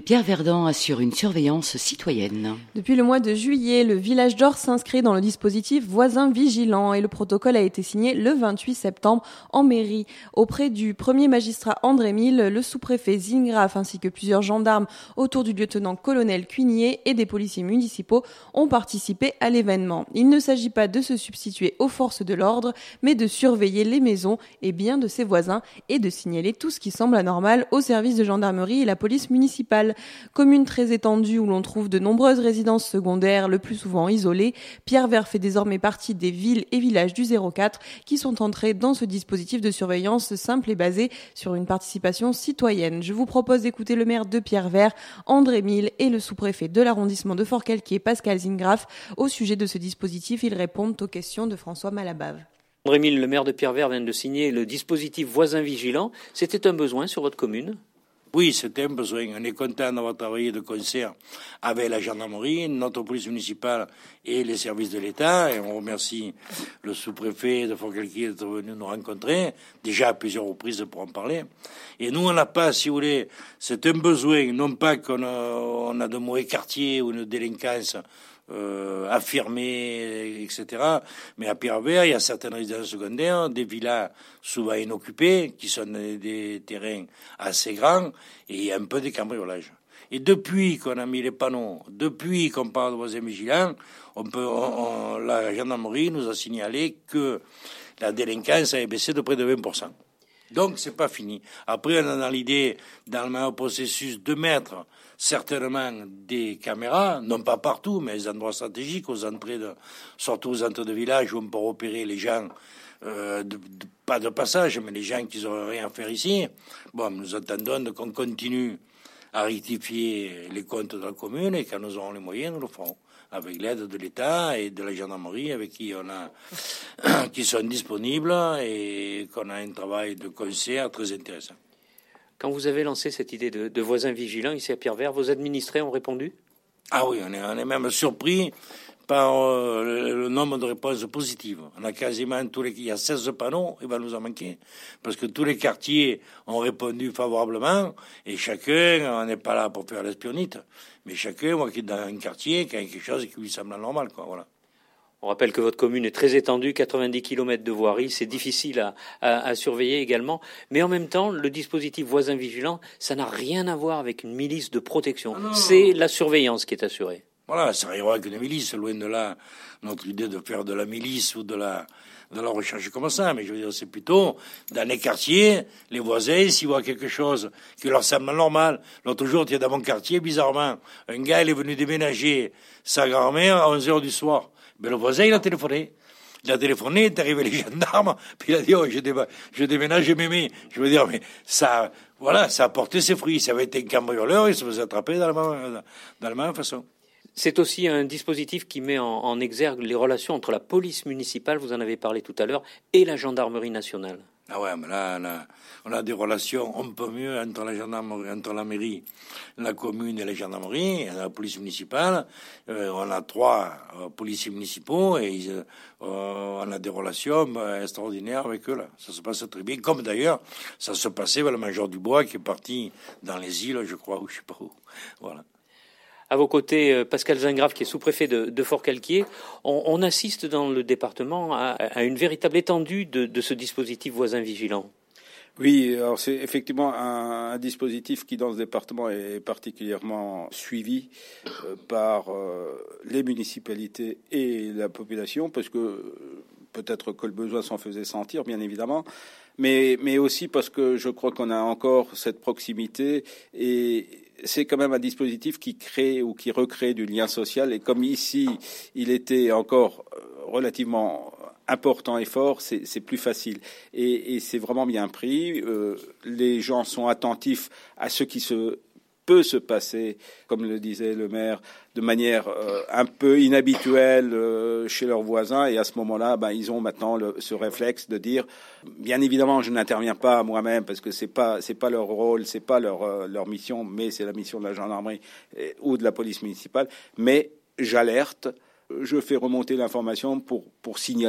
Pierre Verdant assure une surveillance citoyenne. Depuis le mois de juillet, le village d'Ors s'inscrit dans le dispositif Voisins Vigilants et le protocole a été signé le 28 septembre en mairie. Auprès du premier magistrat André Mille, le sous-préfet Zingraf ainsi que plusieurs gendarmes autour du lieutenant-colonel Cuinier et des policiers municipaux ont participé à l'événement. Il ne s'agit pas de se substituer aux forces de l'ordre, mais de surveiller les maisons et biens de ses voisins et de signaler tout ce qui semble anormal aux services de gendarmerie et la police municipale. Commune très étendue où l'on trouve de nombreuses résidences secondaires, le plus souvent isolées, Pierrevert fait désormais partie des villes et villages du 04 qui sont entrés dans ce dispositif de surveillance simple et basé sur une participation citoyenne. Je vous propose d'écouter le maire de Pierrevert, André Mille, et le sous-préfet de l'arrondissement de Forcalquier, Pascal Zingraf. Au sujet de ce dispositif, ils répondent aux questions de François Malabave. André Mille, le maire de Pierrevert, vient de signer le dispositif Voisins Vigilants. C'était un besoin sur votre commune ? Oui, c'était un besoin. On est content d'avoir travaillé de concert avec la gendarmerie, notre police municipale et les services de l'État. Et on remercie le sous-préfet de Forcalquier d'être venu nous rencontrer, déjà à plusieurs reprises pour en parler. Et nous, on n'a pas, si vous voulez, c'est un besoin, non pas qu'on a de mauvais quartiers ou une délinquance affirmés, etc. Mais à Pierrevert, il y a certaines résidences secondaires, des villas souvent inoccupées, qui sont des terrains assez grands, et il y a un peu de cambriolage. Et depuis qu'on a mis les panneaux, depuis qu'on parle de voisins vigilants, la gendarmerie nous a signalé que la délinquance avait baissé de près de 20%. Donc, c'est pas fini. Après, on a dans l'idée, dans le même processus, de mettre certainement des caméras, non pas partout, mais les endroits stratégiques, surtout aux entrées de village où on peut repérer les gens, pas de passage, mais les gens qui n'auraient rien à faire ici. Bon, nous attendons qu'on continue à rectifier les comptes de la commune et quand nous aurons les moyens, nous le ferons. Avec l'aide de l'État et de la gendarmerie avec qui sont disponibles et qu'on a un travail de concert très intéressant. Quand vous avez lancé cette idée de voisins vigilants ici à Pierrevert, vos administrés ont répondu ? Ah oui, on est même surpris par le nombre de réponses positives. On a quasiment il y a 16 panneaux, il va nous en manquer, parce que tous les quartiers ont répondu favorablement, et chacun, on n'est pas là pour faire l'espionnite, mais chacun, moi qui est dans un quartier, qui a quelque chose qui lui semble normal, quoi, voilà. On rappelle que votre commune est très étendue, 90 km de voirie, c'est difficile à surveiller également. Mais en même temps, le dispositif voisin vigilant, ça n'a rien à voir avec une milice de protection. C'est la surveillance qui est assurée. Voilà, ça n'arrivera qu'une milice, loin de là notre idée de faire de la milice ou de la recherche comme ça. Mais je veux dire, c'est plutôt dans les quartiers, les voisins, s'ils voient quelque chose qui leur semble normal. L'autre jour, il y a dans mon quartier, bizarrement, un gars, il est venu déménager sa grand-mère à 11h du soir. Mais le voisin, il a téléphoné. Il est arrivé les gendarmes, puis il a dit, oh, je déménage mémé. Je veux dire, mais ça, voilà, ça a porté ses fruits. Ça avait été un cambrioleur, il se faisait attraper de la même façon. C'est aussi un dispositif qui met en exergue les relations entre la police municipale, vous en avez parlé tout à l'heure, et la gendarmerie nationale. Ah ouais, mais là, on a des relations un peu mieux entre la gendarmerie, entre la mairie, la commune et la gendarmerie, et la police municipale. On a 3 policiers municipaux et on a des relations extraordinaires avec eux là. Ça se passe très bien, comme d'ailleurs ça se passait avec le major Dubois qui est parti dans les îles, je crois, ou je sais pas où. Voilà. À vos côtés, Pascal Zingraf, qui est sous-préfet de Forcalquier, on assiste dans le département à une véritable étendue de ce dispositif voisin vigilant. Oui, alors c'est effectivement un dispositif qui, dans ce département, est particulièrement suivi par les municipalités et la population, parce que peut-être que le besoin s'en faisait sentir, bien évidemment, mais aussi parce que je crois qu'on a encore cette proximité et c'est quand même un dispositif qui crée ou qui recrée du lien social. Et comme ici, il était encore relativement important et fort, c'est plus facile. Et c'est vraiment bien pris. Les gens sont attentifs à ce qui peut se passer, comme le disait le maire, de manière un peu inhabituelle chez leurs voisins. Et à ce moment-là, ils ont maintenant ce réflexe de dire, bien évidemment, je n'interviens pas moi-même parce que c'est pas leur rôle, c'est pas leur mission, mais c'est la mission de la gendarmerie ou de la police municipale. Mais j'alerte, je fais remonter l'information pour signaler.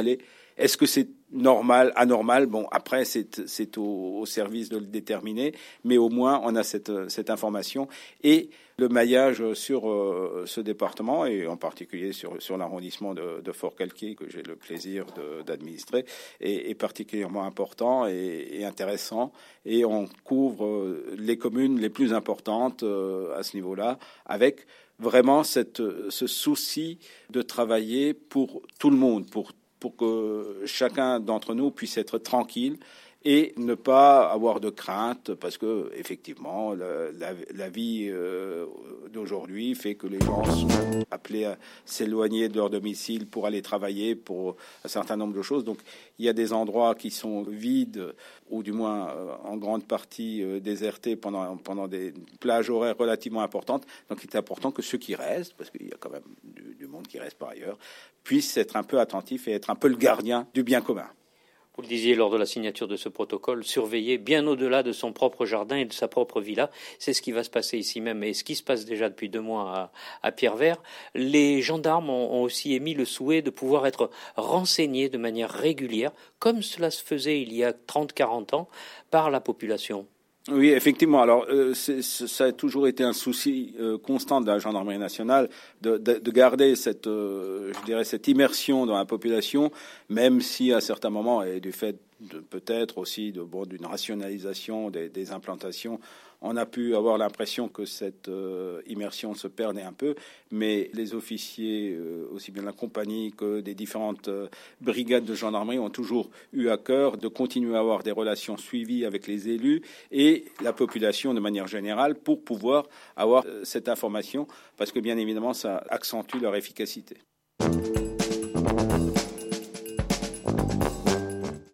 Est-ce que c'est normal, anormal? Bon, après, c'est au service de le déterminer, mais au moins, on a cette information. Et le maillage sur ce département, et en particulier sur l'arrondissement de Forcalquier, que j'ai le plaisir d'administrer, est particulièrement important et intéressant. Et on couvre les communes les plus importantes à ce niveau-là, avec vraiment ce souci de travailler pour tout le monde, pour que chacun d'entre nous puisse être tranquille et ne pas avoir de crainte, parce que effectivement la vie d'aujourd'hui fait que les gens sont appelés à s'éloigner de leur domicile pour aller travailler pour un certain nombre de choses. Donc il y a des endroits qui sont vides ou du moins en grande partie désertés pendant des plages horaires relativement importantes. Donc il est important que ceux qui restent, parce qu'il y a quand même du monde qui reste par ailleurs, puissent être un peu attentifs et être un peu le gardien du bien commun. Vous le disiez lors de la signature de ce protocole, surveiller bien au-delà de son propre jardin et de sa propre villa. C'est ce qui va se passer ici même et ce qui se passe déjà depuis 2 mois à Pierrevert. Les gendarmes ont aussi émis le souhait de pouvoir être renseignés de manière régulière, comme cela se faisait il y a 30-40 ans, par la population. Oui, effectivement. Alors, ça a toujours été un souci constant de la gendarmerie nationale de garder cette immersion dans la population, même si à certains moments, et du fait peut-être aussi d'une rationalisation des implantations, on a pu avoir l'impression que cette immersion se perdait un peu, mais les officiers, aussi bien de la compagnie que des différentes brigades de gendarmerie, ont toujours eu à cœur de continuer à avoir des relations suivies avec les élus et la population de manière générale pour pouvoir avoir cette information, parce que bien évidemment, ça accentue leur efficacité.